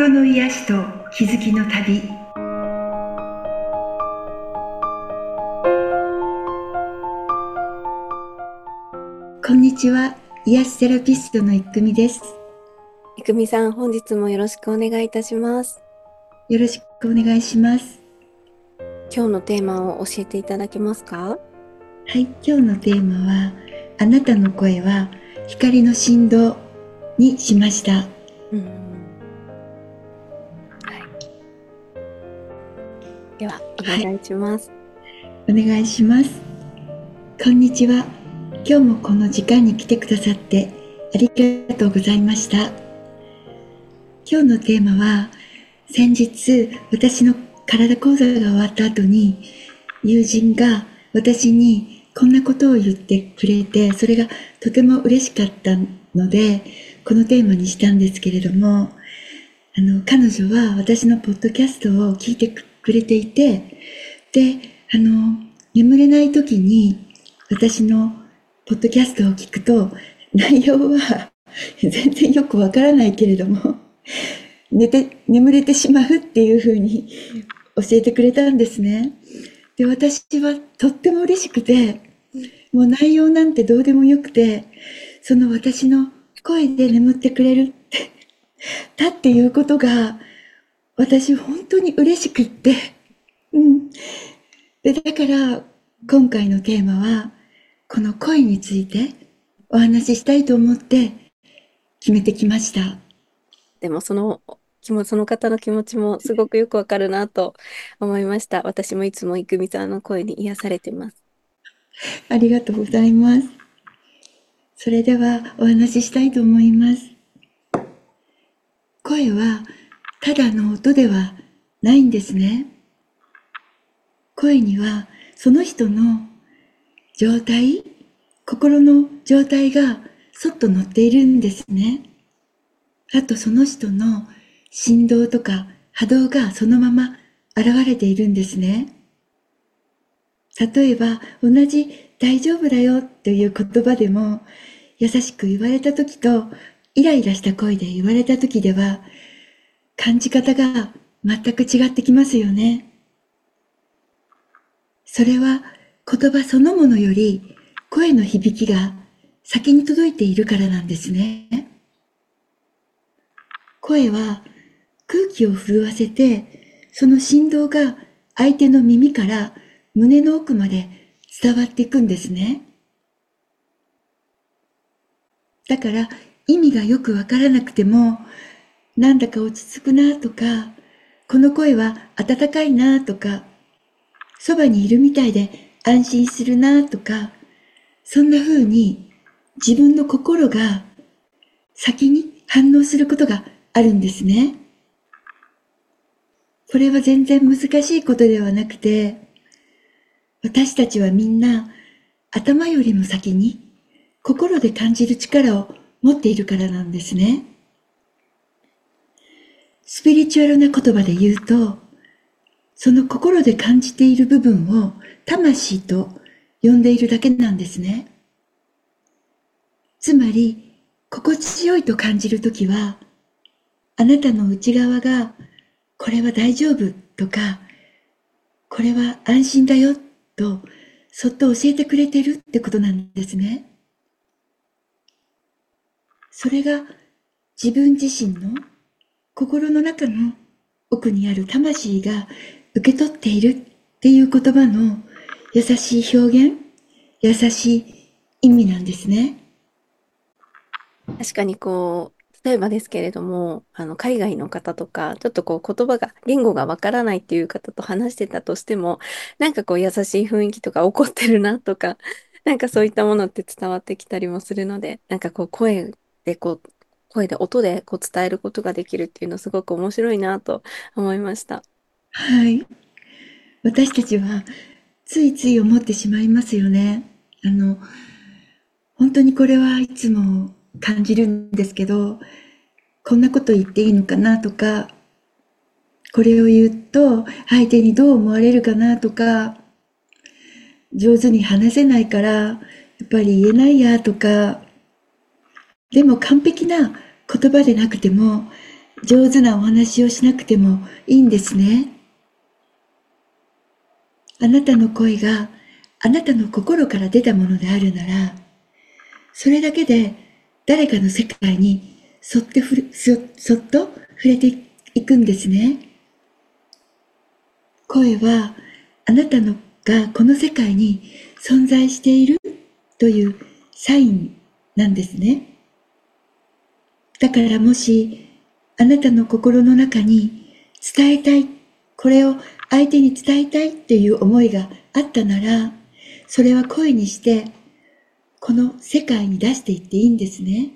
心の癒しと気づきの旅。こんにちは、癒しセラピストのいくみです。 いくみさん、本日もよろしくお願いいたします。 よろしくお願いします。 今日のテーマを教えていただけますか？ はい、今日のテーマは、あなたの声は光の振動にしました。はい 。では、お願いします。 お願いします。こんにちは。今日もこの時間に来てくださってありがとうございました。今日のテーマは、先日私の体講座が終わった後に友人が私にこんなことを言ってくれて、それがとても嬉しかったのでこのテーマにしたんですけれども、彼女は私のポッドキャストを聞いてくれていて、で、眠れない時に私のポッドキャストを聞くと、内容は全然よくわからないけれども眠れてしまうっていうふうに教えてくれたんですね。で、私はとっても嬉しくて、もう内容なんてどうでもよくて、その私の声で眠ってくれるっていうことが私本当に嬉しくって、で、だから今回のテーマはこの声についてお話ししたいと思って決めてきました。 でもその方の気持ちもすごくよくわかるなと思いました。私もいつもいくみさんの声に癒されてます。 ありがとうございます。それではお話ししたいと思います。声はただの音ではないんですね。声にはその人の状態、心の状態がそっと乗っているんですね。あとその人の振動とか波動がそのまま現れているんですね。例えば同じ大丈夫だよという言葉でも、優しく言われた時とイライラした声で言われた時では感じ方が全く違ってきますよね。それは言葉そのものより声の響きが先に届いているからなんですね。声は空気を震わせて、その振動が相手の耳から胸の奥まで伝わっていくんですね。だから意味がよくわからなくても、なんだか落ち着くなとか、この声は温かいなとか、そばにいるみたいで安心するなとか、そんな風に自分の心が先に反応することがあるんですね。これは全然難しいことではなくて、私たちはみんな頭よりも先に心で感じる力を持っているからなんですね。スピリチュアルな言葉で言うと、その心で感じている部分を魂と呼んでいるだけなんですね。つまり、心地よいと感じるときは、あなたの内側が、これは大丈夫とか、これは安心だよと、そっと教えてくれてるってことなんですね。それが自分自身の心の中の奥にある魂が受け取っているっていう言葉の優しい表現、優しい意味なんですね。 確かに例えばですけれども、海外の方とか、ちょっと言語がわからないっていう方と話してたとしても、なんか優しい雰囲気とか怒ってるなとか、なんかそういったものって伝わってきたりもするので、なんかで声で音で伝えることができるっていうのすごく面白いなと思いました。 はい。私たちはついつい思ってしまいますよね。本当にこれはいつも感じるんですけど、こんなこと言っていいのかなとか、これを言うと相手にどう思われるかなとか、上手に話せないからやっぱり言えないやとか、でも完璧な言葉でなくても、 上手なお話をしなくてもいいんですね。あなたの声があなたの心から出たものであるなら、それだけで誰かの世界にそっと触れていくんですね。声はあなたのがこの世界に存在しているというサインなんですね。だからもしあなたの心の中に伝えたい、これを相手に伝えたいっていう思いがあったなら、それは声にしてこの世界に出していっていいんですね。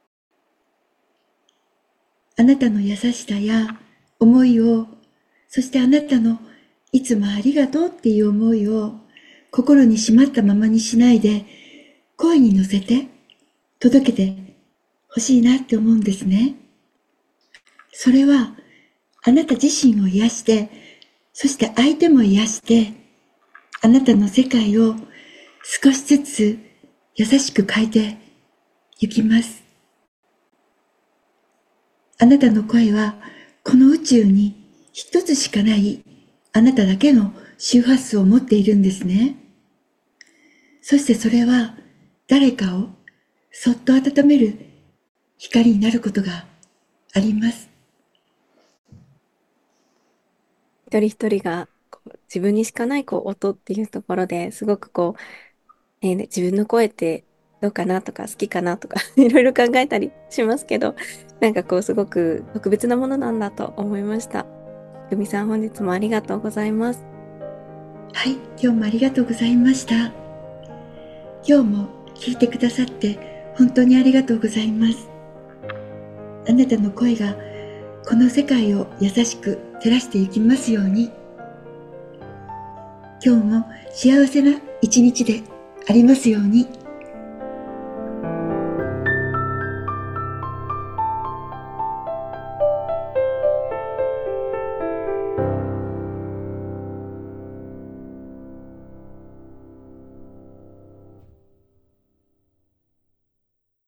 あなたの優しさや思いを、そしてあなたのいつもありがとうっていう思いを心にしまったままにしないで、声に乗せて届けてほしいなって思うんですね。それはあなた自身を癒して、そして相手も癒して、あなたの世界を少しずつ優しく変えていきます。あなたの声はこの宇宙に一つしかないあなただけの周波数を持っているんですね。そしてそれは誰かをそっと温める光になることがあります。 一人一人が自分にしかない音っていうところですごく自分の声ってどうかなとか好きかなとかいろいろ考えたりしますけど、なんかすごく特別なものなんだと思いました。ふみさん、本日もありがとうございます。 はい、今日もありがとうございました。今日も聞いてくださって本当にありがとうございます。あなたの声がこの世界を優しく照らしていきますように。今日も幸せな一日でありますように。